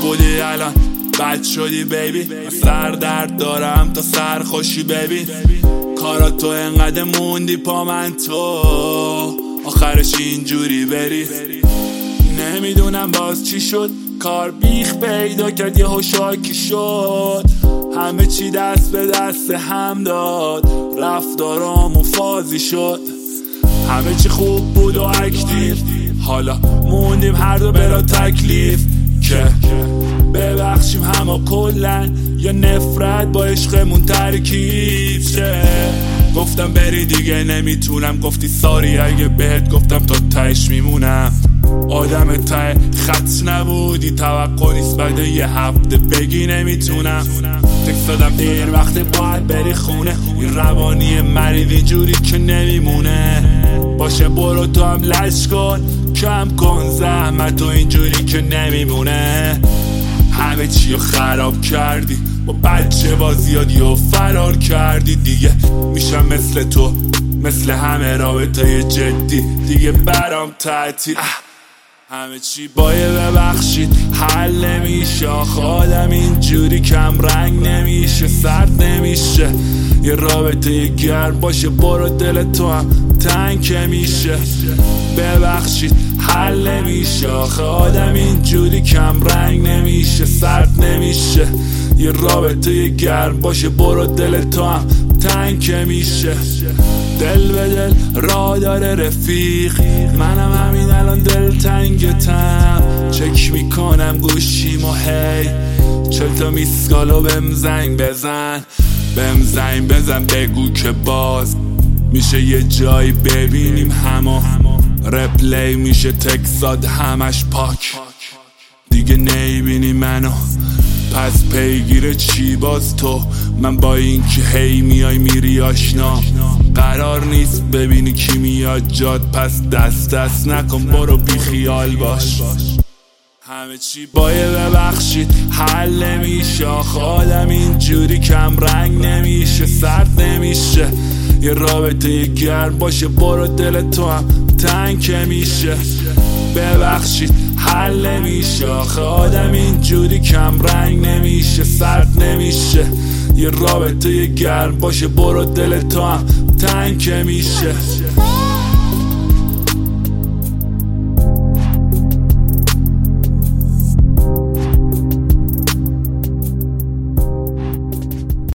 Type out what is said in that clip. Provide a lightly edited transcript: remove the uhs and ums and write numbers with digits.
بودی الان بد شدی بیبی. سر درد دارم تا سر خوشی ببین. کارا تو انقدر موندی پا من تو آخرش اینجوری بری. نمیدونم باز چی شد، کار بیخ پیدا کرد، یه هوشاکی شد. همه چی دست به دست هم داد، رفتارامون فازی شد. همه چی خوب بود و اکتیو، حالا موندیم هر دو بلا تکلیف. که ببخشیم همه کلن یا نفرت با عشقمون ترکیب شه. گفتم بری دیگه نمیتونم، گفتی ساری اگه بهت گفتم تا تهش میمونم. آدم ته خط نبودی، توقع نیست بعد یه هفته بگی نمیتونم. تکست دادم دیر وقت باید بری خونه، این روانی مریض اینجوری که نمیمونه. باشه برو تو هم لش کن، کم کن زحمت و اینجوری که نمیمونه. همه چی رو خراب کردی، با بچه بازیادی و فرار کردی. دیگه میشم مثل تو، مثل همه رابطه جدی دیگه برام تعطیل. همه چی باید ببخشید حل نمیشه، آخه آدم اینجوری کم رنگ نمیشه، سرد نمیشه. یه رابطه گرم باشه برو دل تو هم تنگ میشه. ببخشید حل نمیشه، آخه آدم اینجوری کم رنگ نمیشه، سرد نمیشه. یه رابطه گرم باشه برو دل تو هم تنگ میشه. دل به دل را داره رفیق، منم همین الان دل تنگتم. چک میکنم گوشیمو هی، چل تا میسکالو بهم زنگ بزن، بهم زنگ بزن بگو که باز میشه یه جایی ببینیم همو. رپلی میشه تکساد همش پاک، دیگه نیبینی منو. پس پیگیر چی باز تو؟ من با این که هی میای میری آشنا، قرار نیست ببینی کی میاد جاد. پس دست نکن برو بی خیال باش. همه چی باید ببخشید حل نمیشه، آخه آدم اینجوری کم رنگ نمیشه، سرد نمیشه. یه رابطه گرم باشه برو دل تو هم تنگ میشه. ببخشید حل نمیشه، آخه آدم اینجوری کم رنگ نمیشه، سرد نمیشه. یه رابطه گرم باشه برو دل تو هم تنگ میشه.